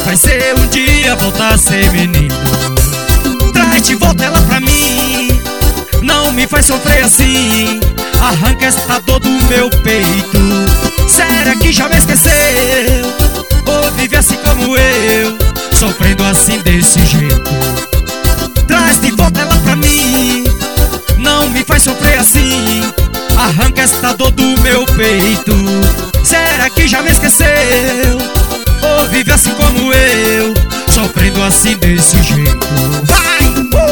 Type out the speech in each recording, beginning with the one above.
faz ser um dia voltar a ser menino. Traz de volta ela pra mim, não me faz sofrer assim. Arranca esta dor do meu peito. Será que já me esqueceu? Ou vive assim como eu, sofrendo assim desse jeito? Traz de volta ela pra mim, não me faz sofrer assim. Arranca esta dor do meu peito. Será que já me esqueceu? Ou vive assim como eu, sofrendo assim desse jeito? Vai!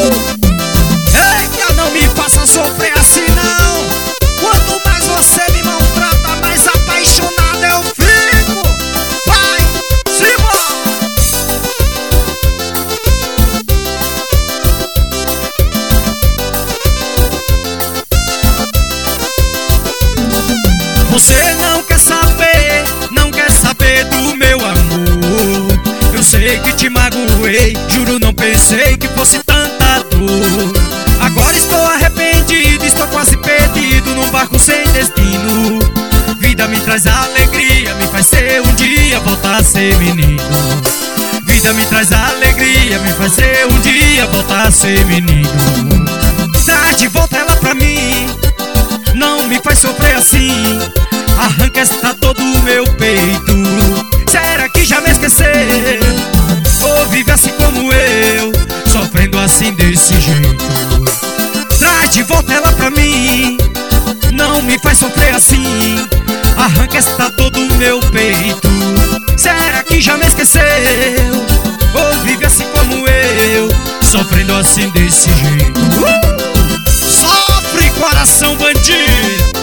Eita, não me faça sofrer assim não. Quanto mais você me maltrata, mais apaixonado eu fico. Vai! Simbora! Você não quer saber, não quer saber do meu amor. Eu sei que te magoei, juro não pensei que fosse tanta dor. Agora estou arrependido, estou quase perdido num barco sem destino. Vida me traz alegria, me faz ser um dia voltar a ser menino. Vida me traz alegria, me faz ser um dia voltar a ser menino. Traz de volta ela pra mim, não me faz sofrer assim. Arranca esta dor do meu peito. Será que já me esqueceu? Ou vive assim como eu, sofrendo assim desse jeito? Traz de volta ela pra mim, não me faz sofrer assim. Arranca esta dor do meu peito. Será que já me esqueceu? Ou vive assim como eu, sofrendo assim desse jeito? Sofre, coração bandido!